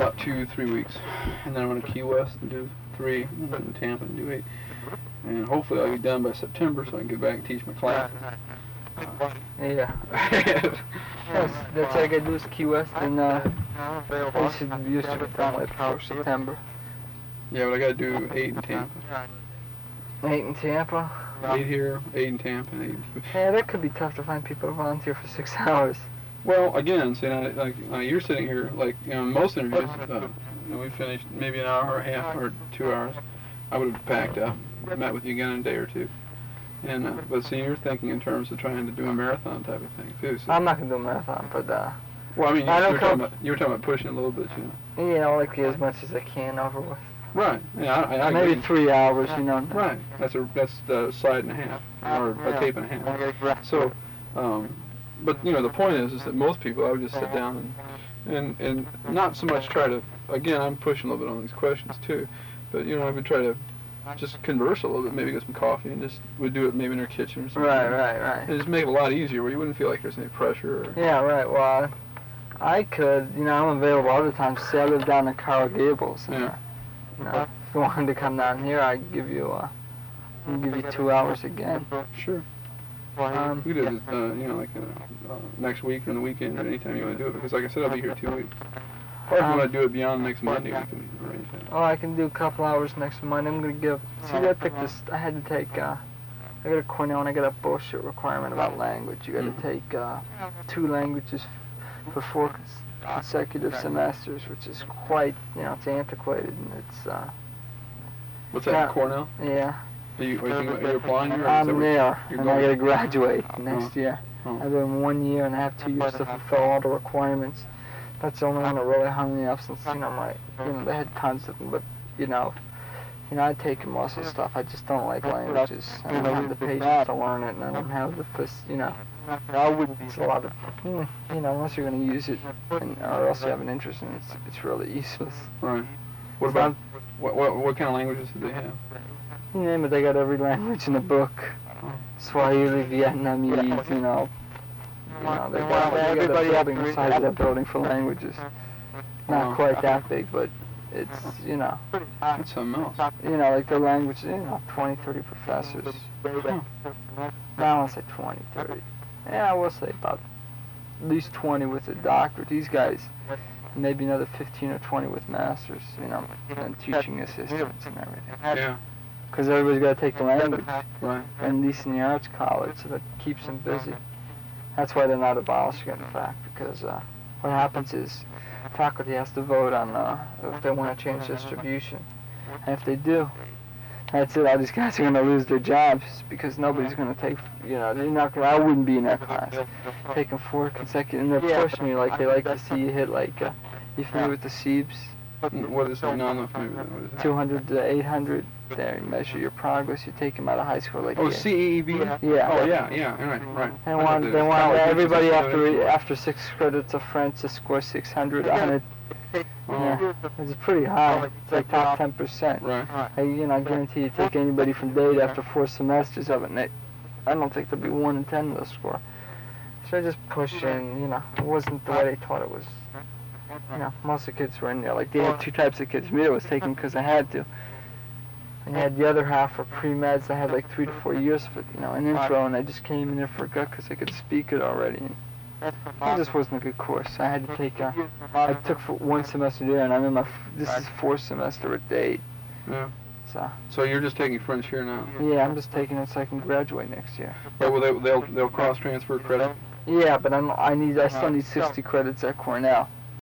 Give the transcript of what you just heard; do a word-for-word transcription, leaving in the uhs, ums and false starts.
about two, three weeks, and then I'm going to Key West and do three, and then Tampa and do eight. And hopefully I'll be done by September so I can get back and teach my class. Uh, yeah. That's, that's all I gotta do is Key West, and uh, I should be used to it done like before September. Yeah, but I got to do eight in Tampa. Eight in Tampa? Eight here, eight in Tampa, and eight in Yeah, that could be tough to find people to volunteer for six hours. Well, again, see, like uh, you're sitting here, like you know, most interviews, uh, you know, we finished maybe an hour or a half or two hours. I would have packed up, met with you again in a day or two. And uh, but see, you're thinking in terms of trying to do a marathon type of thing too. So. I'm not gonna do a marathon, but uh. Well, I mean, you, I you, don't were talking about, you were talking about pushing a little bit, you know. You know, like as much as I can over with. Right. Yeah, I, I Maybe agree. three hours, you know. Right. That's a that's a slide and a half, or a tape and a half. So, um, but you know, the point is, is that most people, I would just sit down and and and not so much try to. Again, I'm pushing a little bit on these questions too, but you know, I would try to just converse a little bit, maybe get some coffee, and just would do it maybe in their kitchen or something. Right, right, right. And just make it a lot easier, where you wouldn't feel like there's any pressure. Or, yeah, right. Well, I could, you know, I'm available other times. Say I live down in Coral Gables. And, yeah. You know, if you wanted to come down here, I'd give you, uh, I'd give you two hours again. Sure. Um, we could do it, uh, you know, like uh, uh, next week or on the weekend or anytime you want to do it, because like I said, I'll be here two weeks. Or if you Um, want to do it beyond next Monday, we can arrange that. Oh, I can do a couple hours next Monday. I'm gonna give. See, I picked this. I had to take. Uh, I got a Cornell and I got a bullshit requirement about language. You got to Mhm. take uh, two languages for four cons- consecutive semesters, which is quite, you know, it's antiquated and it's. Uh, What's that, yeah. Cornell? yeah. Are you, are you, are you applying here? or is that I'm what- there, you're and I going? got to graduate next Oh. year. Oh. I've been one year and I have two years to fulfill all the requirements. That's the only one that really hung me up since, you know, my, you know, they had tons of them, but, you know, you know, I'd taken most of the stuff. I just don't like languages. I don't have the patience to learn it, and I don't have the, fas- you know, I wouldn't, it's a lot of, mm, you know, unless you're going to use it, and, or else you have an interest in it, it's, it's really useless. Right. What So about, what, what, what kind of languages do they have? You name it, they got every language in the book. Swahili, Vietnamese, you know. You know, they got, they got a building the size of that building for languages. Not quite that big, but it's, you know, That's something else. you know, like the language, you know, twenty, thirty professors. Huh. I don't want to say twenty, thirty. Yeah, I will say about at least twenty with a doctorate. These guys, maybe another fifteen or twenty with masters, you know, and teaching assistants and everything. Yeah. Because everybody's got to take the language, Right. and at least in the arts college, so that keeps them busy. That's why they're not abolishing it, in fact, because uh, what happens is faculty has to vote on uh, if they want to change distribution. And if they do, that's it. All these guys are going to lose their jobs because nobody's going to take, you know, they're not gonna, I wouldn't be in that class. Taking four consecutive, and they're pushing me like they like to see you hit like, uh, you familiar with the SIEBs? What is it? No, I'm not familiar with that. What is that? two hundred to eight hundred. There, you measure your progress. You take them out of high school like Oh, yeah. C E E B? Yeah. Oh, yeah, yeah, right, right. They I want, thought they the want college everybody was after just- after six credits of French to score six hundred, one hundred. Yeah, it's pretty high. It's like top ten percent. Right. I, you know, I guarantee you take anybody from Dade after four semesters of it, and they, I don't think there'll be one in ten they'll score. So I just push in, you know, it wasn't the way they thought it was. You know, most of the kids were in there. Like, they had two types of kids. Me, I was taking because I had to. And you had the other half for pre-meds. I had like three to four years of it, you know, an intro, and I just came in there for gut because I could speak it already. And it just wasn't a good course. I had to take, uh, I took for one semester there, and I'm in my, f- this is fourth semester at Dade. Yeah. So, So you're just taking French here now? yeah, I'm just taking it so I can graduate next year. Yeah, well, they, they'll, they'll cross-transfer credit? Yeah, but I'm, I need, I still need sixty credits at Cornell.